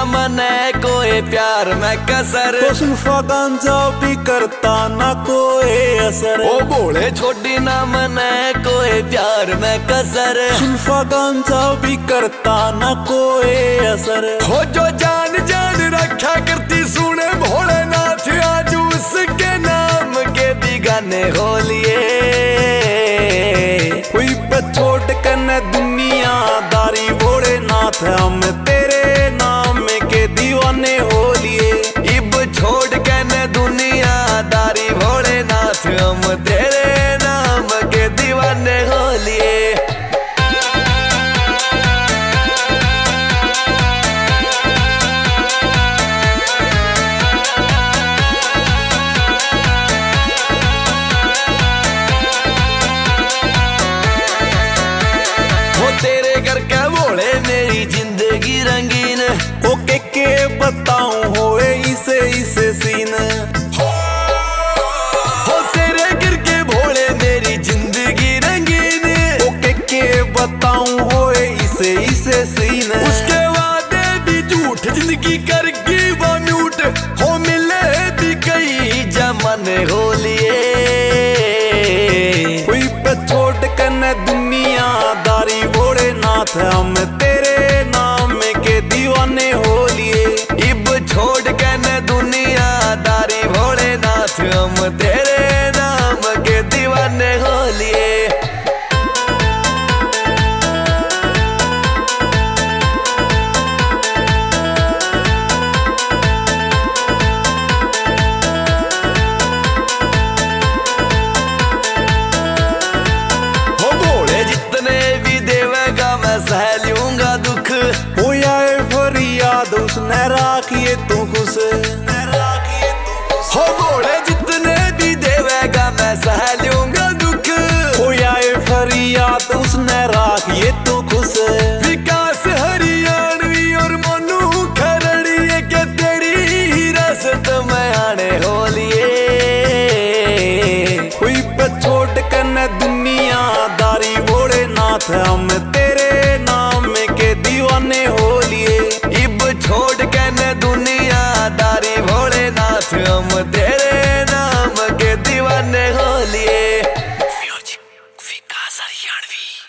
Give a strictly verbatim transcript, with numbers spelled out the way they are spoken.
मने कोई प्यार में कसर। तो सुल्फा गांजा भी करता ना कोई असर। ओ बोले छोटी ना मने कोई प्यार में कसर। सुल्फा गांजा भी करता ना कोई असर। हो जो जान जान रखा करती सुने भोलेनाथ आज उसके नाम के भी गाने हो लिए। कोई पे छोड़ कर दुनियादारी भोलेनाथ हम तेरे नाम के दीवाने हो लिए। इब छोड़ के न दुनियादारी भोलेनाथ हम तेरे नाम के दीवाने हो लिए। जिंदगी रंगीन ओके के बताऊं होए इसे इसे सीन। हो, हो तेरे गिर के भोले मेरी जिंदगी रंगीन। ओके के बताऊं होए इसे इसे सीन। उसके वादे भी झूठ जिंदगी कर गई वो म्यूट। हो मिले भी कई जमाने हो लिए। कोई पे छोड़ कर न दुनियादारी भोलेनाथ हम तेरे नाम के दीवाने हो लिए। इब छोड़ के न दुनियादारी भोलेनाथ हम तेरे नाम के दीवाने हो लिए। सह लूंगा दुख हो आए फरियाद उसने राखिए तू खुश। हो